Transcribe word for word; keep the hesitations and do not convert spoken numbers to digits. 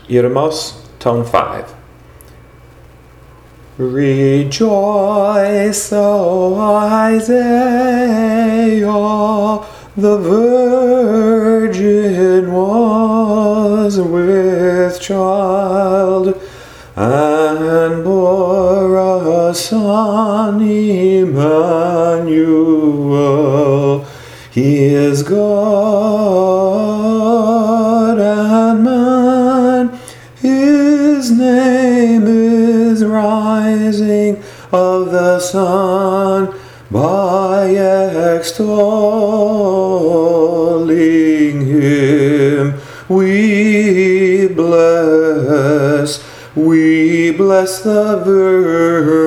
Irmos, tone five. Rejoice, O Isaiah, the virgin was with child, and bore a son, Emmanuel. He is God and man, his name is rising of the sun, by extolling him we bless, we bless the Virgin.